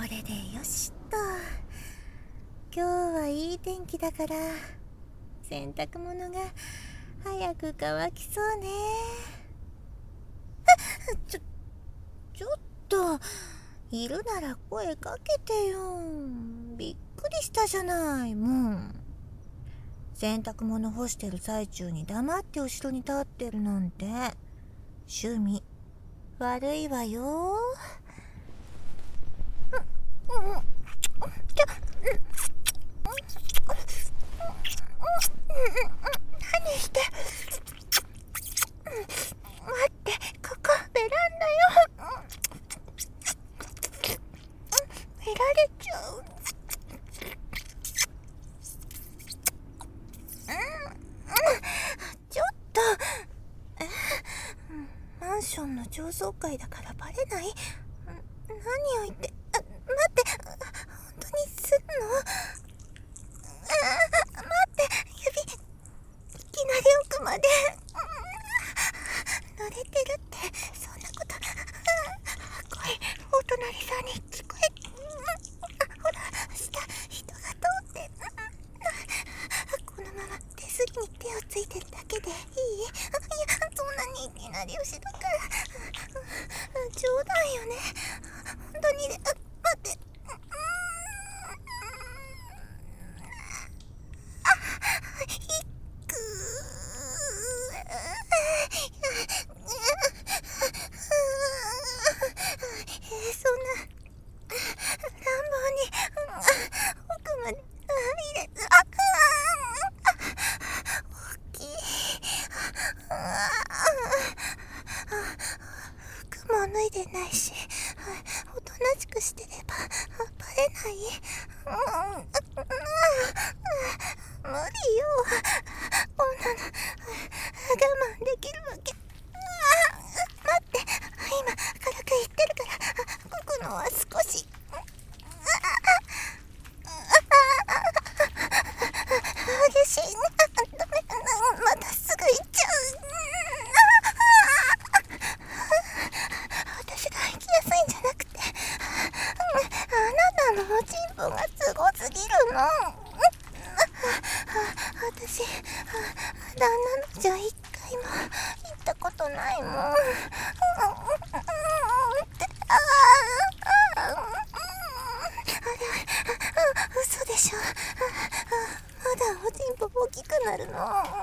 れでよしっと。今日はいい天気だから洗濯物が早く乾きそうね。ちょっといるなら声かけてよ。びっくりしたじゃない。もう洗濯物干してる最中に黙って後ろに立ってるなんて趣味悪いわよ。何して待って、ここベランダよ。見られちゃう。ちょっとマンションの上層階だからバレない？何を言って、待って、本当にするの？待って、指いきなり奥まで濡れてるって。そんなこと声お隣さんに聞こえ、ほら下人が通って、このまま手すりに手をついてるだけでいい？いや、そんなにいきなり後ろから冗談よね。本当に。待ってそんな乱暴に奥まで入れ、大きい。服も脱いでないし、おとなしくしてればバレない？無理よ。こんなの我慢できるわけ。待って、今軽く言ってるからこくのは少し。激しいね。ダメ、またすぐ行っちゃう。私が行きやすいんじゃなくて、あなたのおちんぽがすごすぎるの。私旦那のじゃ一回も行ったことないもん。嘘でしょ。まだおちんぽ大きくなるの？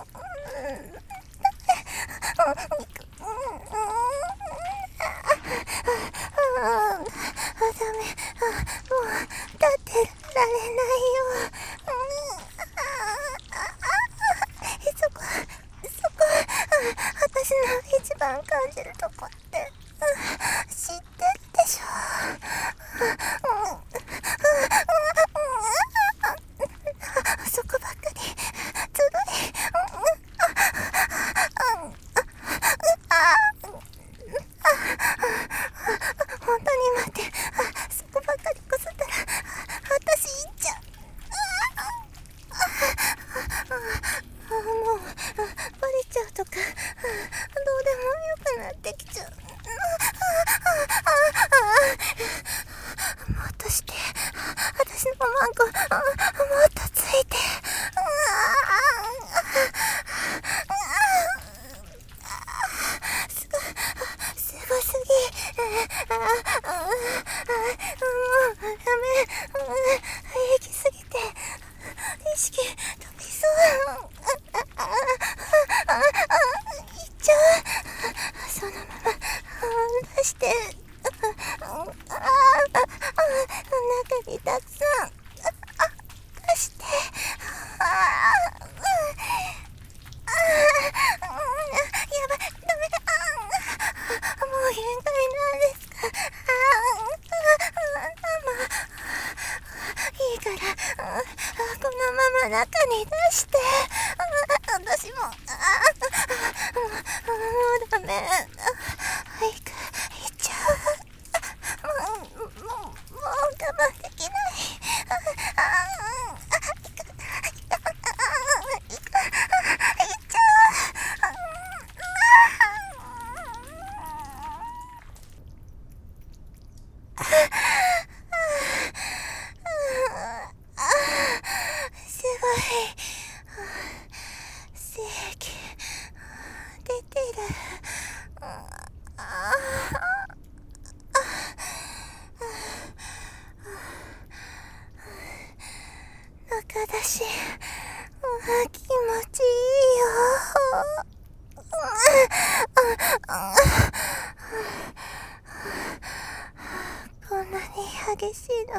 ダメ、もう立ってられないよ。そこ私の一番感じるとこって知ってるでしょ。そこばっかりずるい。本当に待って、そこばっかりこすったら私いっちゃう。もうバレちゃうとかどうでもよくなってきちゃう。もっとして、私のマンコもっとついて。すごすぎ。もうダメ。行きすぎて意識飛びそう。行っちゃう。そのまま出して。中にたくさん出して。やばい、ダメ。もう限界なんですか？いいからこのまま中に出して。私ももうダメ。早く行っちゃう。もう我慢できない。行っちゃう。 し、気持ちいいよ。こんなに激しいの、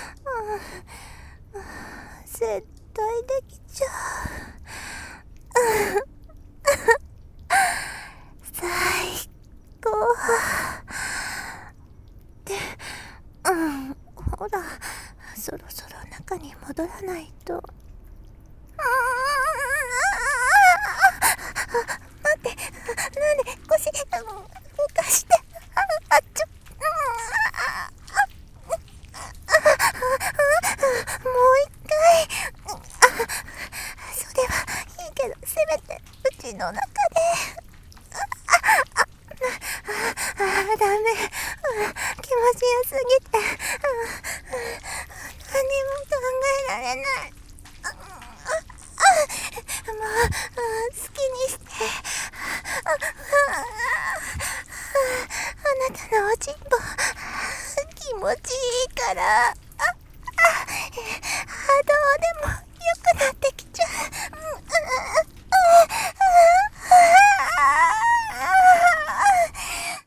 絶対できちゃう。最高ってほら、そろそろ中に戻らないと。待って、なんで腰動かして、もう一回。それはいいけど、せめてうちの中で。ダメ、気持ちよすぎて、何も考えられない。もう好きにして。あなたのおちんぽ気持ちいいから。どうでもよくなって